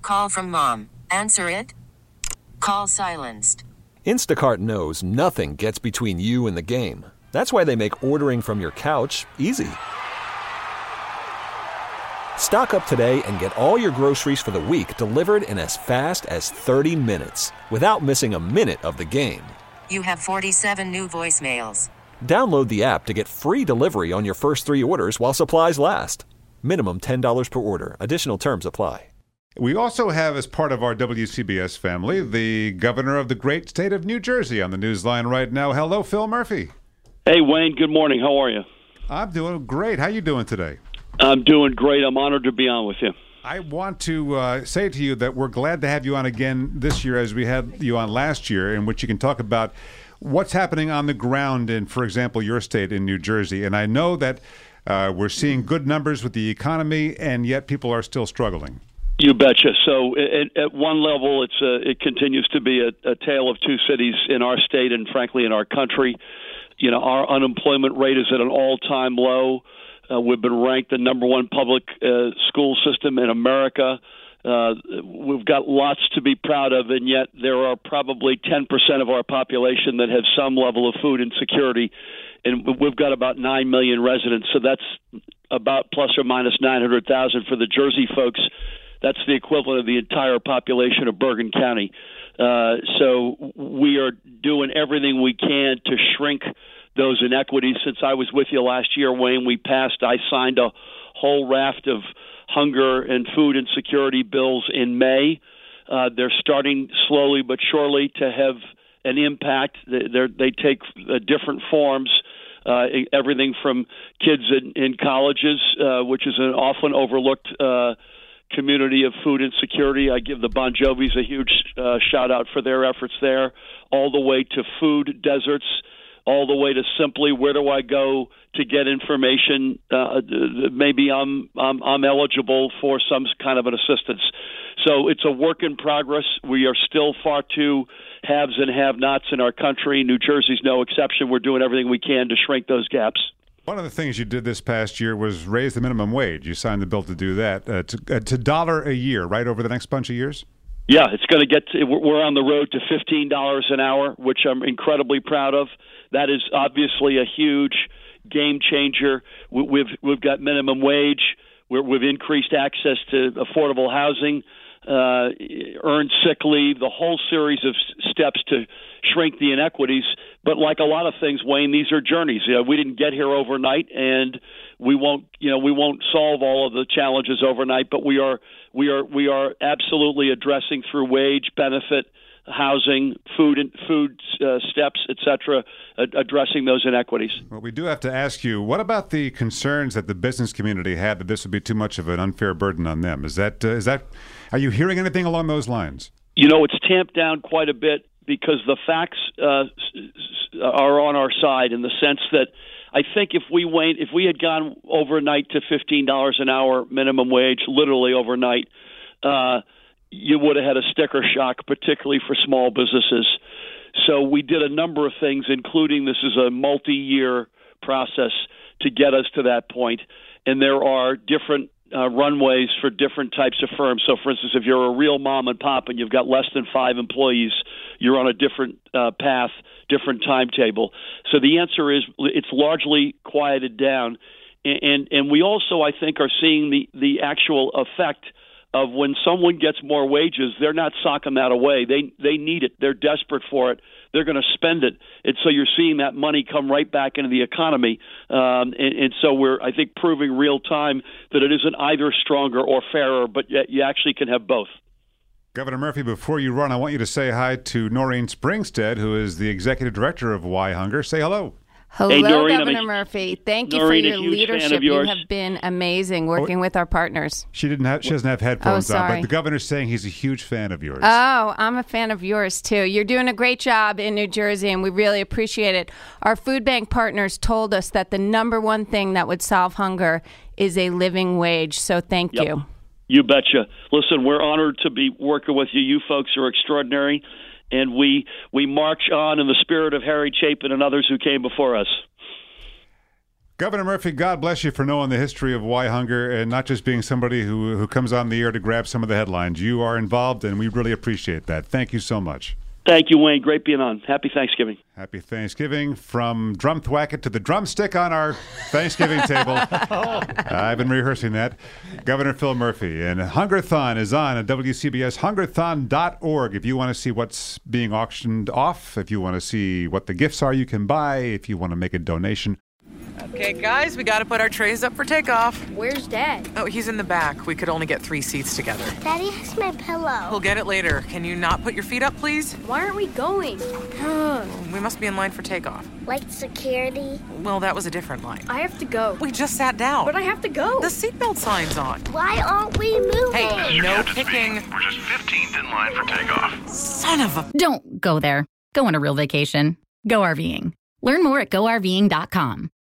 Call from mom. Answer it. Call silenced. Instacart knows nothing gets between you and the game. That's why they make ordering from your couch easy. Stock up today and get all your groceries for the week delivered in as fast as 30 minutes without missing a minute of the game. You have 47 new voicemails. Download the app to get free delivery on your first 3 orders while supplies last. Minimum $10 per order. Additional terms apply. We also have, as part of our WCBS family, the governor of the great state of New Jersey on the newsline right now. Hello, Phil Murphy. Hey, Wayne. Good morning. How are you? I'm doing great. How you doing today? I'm doing great. I'm honored to be on with you. I want to say to you that we're glad to have you on again this year as we had you on last year, in which you can talk about what's happening on the ground in, for example, your state in New Jersey. And I know that we're seeing good numbers with the economy, and yet people are still struggling. You betcha. So at one level, it continues to be a tale of two cities in our state and, frankly, in our country. You know, our unemployment rate is at an all-time low. We've been ranked the number one public school system in America. We've got lots to be proud of, and yet there are probably 10% of our population that have some level of food insecurity, and we've got about 9 million residents. So that's about plus or minus 900,000 for the Jersey folks. That's the equivalent of the entire population of Bergen County. So we are doing everything we can to shrink those inequities. Since I was with you last year, Wayne, I signed a whole raft of hunger and food insecurity bills in May. They're starting slowly but surely to have an impact. They take different forms, everything from kids in colleges, which is an often overlooked community of food insecurity. I give the Bon Jovis a huge shout out for their efforts there, all the way to food deserts, all the way to simply where do I go to get information? Maybe I'm eligible for some kind of an assistance. So it's a work in progress. We are still far too haves and have-nots in our country. New Jersey's no exception. We're doing everything we can to shrink those gaps. One of the things you did this past year was raise the minimum wage. You signed the bill to do that to $1 a year, right, over the next bunch of years? Yeah, it's going to get we're on the road to $15 an hour, which I'm incredibly proud of. That is obviously a huge game changer. We've got minimum wage. We've increased access to affordable housing, earned sick leave, the whole series of steps to shrink the inequities. But like a lot of things, Wayne, these are journeys. We didn't get here overnight, and we won't solve all of the challenges overnight. But we are absolutely addressing through wage, benefit, housing, food steps, etc., addressing those inequities. Well, we do have to ask you, what about the concerns that the business community had that this would be too much of an unfair burden on them? Is that are you hearing anything along those lines? It's tamped down quite a bit because the facts are on our side in the sense that I think if we had gone overnight to $15 an hour minimum wage, literally overnight, you would have had a sticker shock, particularly for small businesses. So we did a number of things, including this is a multi-year process to get us to that point. And there are different runways for different types of firms. So, for instance, if you're a real mom and pop and you've got less than 5 employees, you're on a different path, different timetable. So the answer is it's largely quieted down. And we also, I think, are seeing the actual effect of when someone gets more wages, they're not socking that away. They need it. They're desperate for it. They're going to spend it. And so you're seeing that money come right back into the economy. And so we're, I think, proving real time that it isn't either stronger or fairer, but yet you actually can have both. Governor Murphy, before you run, I want you to say hi to Noreen Springstead, who is the executive director of Why Hunger. Say hello. Hello, hey, Noreen, Governor Murphy. Thank you Noreen, for your leadership. You have been amazing working with our partners. She doesn't have headphones on, but the governor's saying he's a huge fan of yours. Oh, I'm a fan of yours, too. You're doing a great job in New Jersey, and we really appreciate it. Our food bank partners told us that the number one thing that would solve hunger is a living wage, so thank you. You betcha. Listen, we're honored to be working with you. You folks are extraordinary. And we march on in the spirit of Harry Chapin and others who came before us. Governor Murphy, God bless you for knowing the history of Why Hunger and not just being somebody who comes on the air to grab some of the headlines. You are involved, and we really appreciate that. Thank you so much. Thank you, Wayne. Great being on. Happy Thanksgiving. Happy Thanksgiving from drum thwacket to the drumstick on our Thanksgiving table. I've been rehearsing that. Governor Phil Murphy. And Hungerthon is on at WCBS, hungerthon.org. If you want to see what's being auctioned off, if you want to see what the gifts are you can buy, if you want to make a donation. Okay, guys, we got to put our trays up for takeoff. Where's Dad? Oh, he's in the back. We could only get 3 seats together. Daddy has my pillow. We'll get it later. Can you not put your feet up, please? Why aren't we going? We must be in line for takeoff. Like security? Well, that was a different line. I have to go. We just sat down. But I have to go. The seatbelt sign's on. Why aren't we moving? Hey, no kicking. We're just 15th in line for takeoff. Son of a... Don't go there. Go on a real vacation. Go RVing. Learn more at GoRVing.com.